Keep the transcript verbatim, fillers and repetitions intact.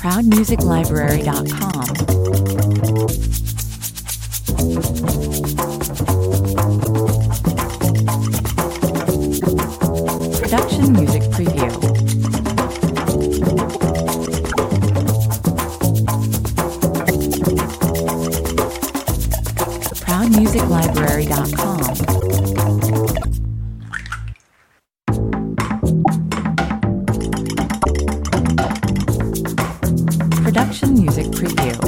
proud music library dot com. Production Music Preview. proud music library dot com. Production Music Preview.